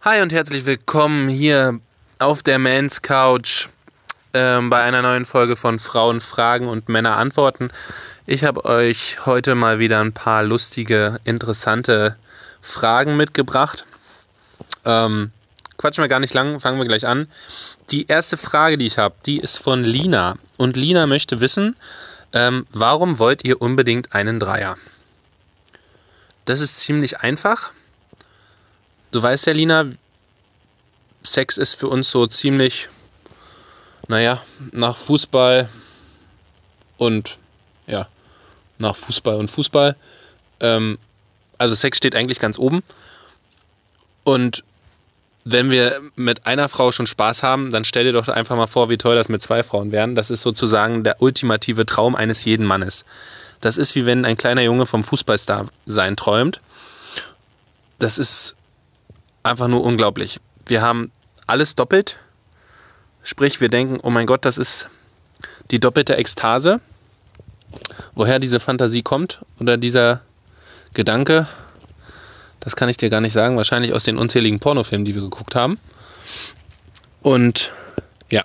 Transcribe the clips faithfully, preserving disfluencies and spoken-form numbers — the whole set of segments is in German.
Hi und herzlich willkommen hier auf der Mans Couch ähm, bei einer neuen Folge von Frauen fragen und Männer antworten. Ich habe euch heute mal wieder ein paar lustige, interessante Fragen mitgebracht. Ähm, quatschen wir gar nicht lang, fangen wir gleich an. Die erste Frage, die ich habe, die ist von Lina. Und Lina möchte wissen, ähm, warum wollt ihr unbedingt einen Dreier? Das ist ziemlich einfach. Du weißt ja, Lina, Sex ist für uns so ziemlich, naja, nach Fußball und, ja, nach Fußball und Fußball. Ähm, also Sex steht eigentlich ganz oben. Und wenn wir mit einer Frau schon Spaß haben, dann stell dir doch einfach mal vor, wie toll das mit zwei Frauen wären. Das ist sozusagen der ultimative Traum eines jeden Mannes. Das ist wie wenn ein kleiner Junge vom Fußballstar sein träumt. Das ist einfach nur unglaublich. Wir haben alles doppelt. Sprich, wir denken, oh mein Gott, das ist die doppelte Ekstase. Woher diese Fantasie kommt oder dieser Gedanke, das kann ich dir gar nicht sagen. Wahrscheinlich aus den unzähligen Pornofilmen, die wir geguckt haben. Und ja,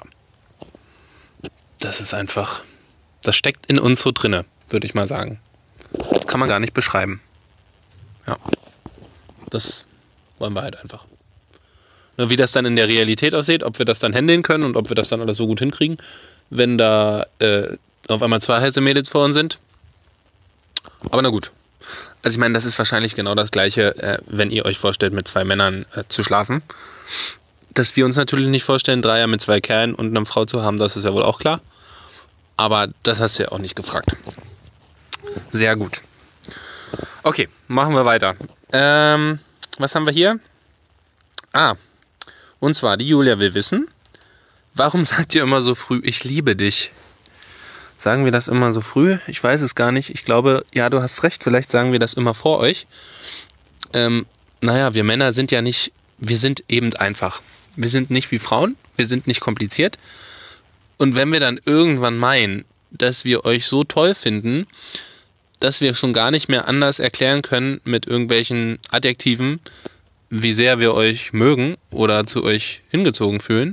das ist einfach, das steckt in uns so drinne, würde ich mal sagen. Das kann man gar nicht beschreiben. Ja, das wollen wir halt einfach. Wie das dann in der Realität aussieht, ob wir das dann handeln können und ob wir das dann alles so gut hinkriegen, wenn da äh, auf einmal zwei heiße Mädels vor uns sind. Aber na gut. Also ich meine, das ist wahrscheinlich genau das Gleiche, äh, wenn ihr euch vorstellt, mit zwei Männern äh, zu schlafen. Dass wir uns natürlich nicht vorstellen, Dreier mit zwei Kerlen und einer Frau zu haben, das ist ja wohl auch klar. Aber das hast du ja auch nicht gefragt. Sehr gut. Okay, machen wir weiter. Ähm, was haben wir hier? Ah, und zwar, die Julia will wissen, warum sagt ihr immer so früh, ich liebe dich? Sagen wir das immer so früh? Ich weiß es gar nicht. Ich glaube, ja, du hast recht, vielleicht sagen wir das immer vor euch. Ähm, naja, wir Männer sind ja nicht, wir sind eben einfach. Wir sind nicht wie Frauen, wir sind nicht kompliziert. Und wenn wir dann irgendwann meinen, dass wir euch so toll finden, dass wir schon gar nicht mehr anders erklären können mit irgendwelchen Adjektiven, wie sehr wir euch mögen oder zu euch hingezogen fühlen.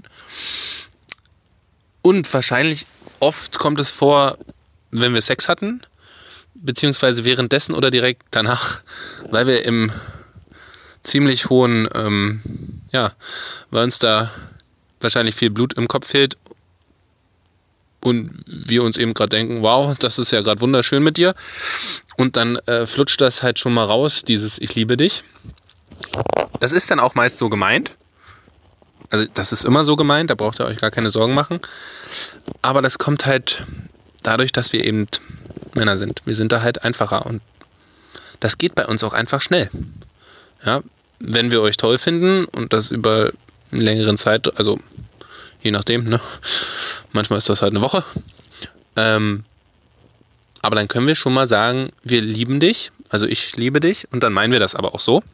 Und wahrscheinlich oft kommt es vor, wenn wir Sex hatten, beziehungsweise währenddessen oder direkt danach, weil wir im ziemlich hohen, ähm, ja, weil uns da wahrscheinlich viel Blut im Kopf fehlt und wir uns eben gerade denken, wow, das ist ja gerade wunderschön mit dir. Und dann äh, flutscht das halt schon mal raus, dieses Ich liebe dich. Das ist dann auch meist so gemeint. Also das ist immer so gemeint, da braucht ihr euch gar keine Sorgen machen. Aber das kommt halt dadurch, dass wir eben Männer sind. Wir sind da halt einfacher und das geht bei uns auch einfach schnell. Ja, wenn wir euch toll finden und das über einen längeren Zeit, also je nachdem, ne? Manchmal ist das halt eine Woche. Ähm, aber dann können wir schon mal sagen, wir lieben dich, also ich liebe dich und dann meinen wir das aber auch so.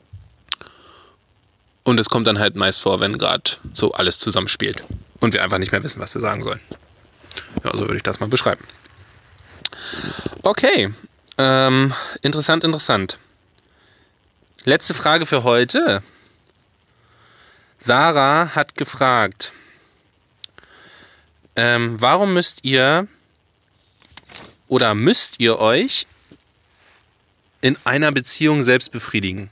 Und es kommt dann halt meist vor, wenn gerade so alles zusammenspielt und wir einfach nicht mehr wissen, was wir sagen sollen. Ja, so würde ich das mal beschreiben. Okay, ähm, interessant, interessant. Letzte Frage für heute. Sarah hat gefragt, ähm, warum müsst ihr oder müsst ihr euch in einer Beziehung selbst befriedigen?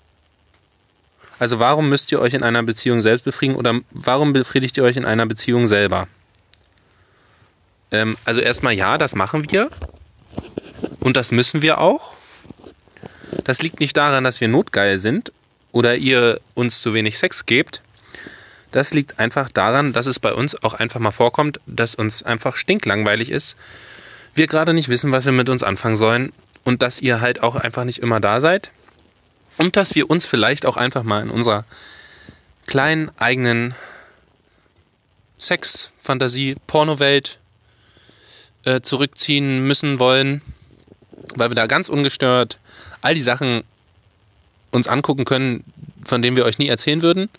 Also warum müsst ihr euch in einer Beziehung selbst befriedigen oder warum befriedigt ihr euch in einer Beziehung selber? Ähm, also erstmal ja, das machen wir und das müssen wir auch. Das liegt nicht daran, dass wir notgeil sind oder ihr uns zu wenig Sex gebt. Das liegt einfach daran, dass es bei uns auch einfach mal vorkommt, dass uns einfach stinklangweilig ist. Wir gerade nicht wissen, was wir mit uns anfangen sollen und dass ihr halt auch einfach nicht immer da seid. Und dass wir uns vielleicht auch einfach mal in unserer kleinen eigenen Sex-, Fantasie-, Pornowelt äh, zurückziehen müssen wollen, weil wir da ganz ungestört all die Sachen uns angucken können, von denen wir euch nie erzählen würden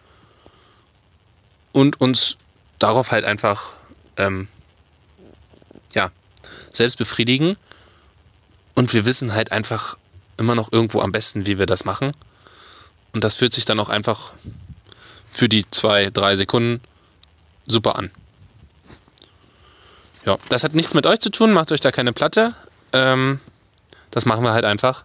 und uns darauf halt einfach ähm, ja, selbst befriedigen und wir wissen halt einfach immer noch irgendwo am besten, wie wir das machen. Und das fühlt sich dann auch einfach für die zwei, drei Sekunden super an. Ja, das hat nichts mit euch zu tun, macht euch da keine Platte. Ähm, das machen wir halt einfach,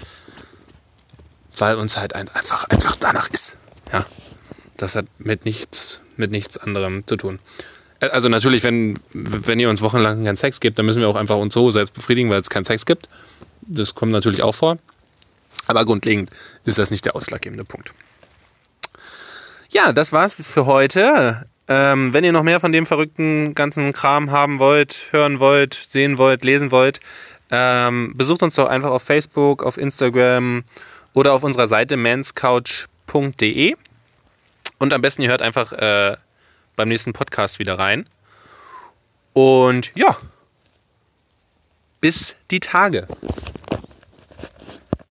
weil uns halt ein, einfach, einfach danach ist. Ja, das hat mit nichts, mit nichts anderem zu tun. Also natürlich, wenn, wenn ihr uns wochenlang keinen Sex gibt, dann müssen wir auch einfach uns so selbst befriedigen, weil es keinen Sex gibt. Das kommt natürlich auch vor. Aber grundlegend ist das nicht der ausschlaggebende Punkt. Ja, das war's für heute. Ähm, wenn ihr noch mehr von dem verrückten ganzen Kram haben wollt, hören wollt, sehen wollt, lesen wollt, ähm, besucht uns doch einfach auf Facebook, auf Instagram oder auf unserer Seite manscouch punkt de. Und am besten ihr hört einfach äh, beim nächsten Podcast wieder rein. Und ja, bis die Tage.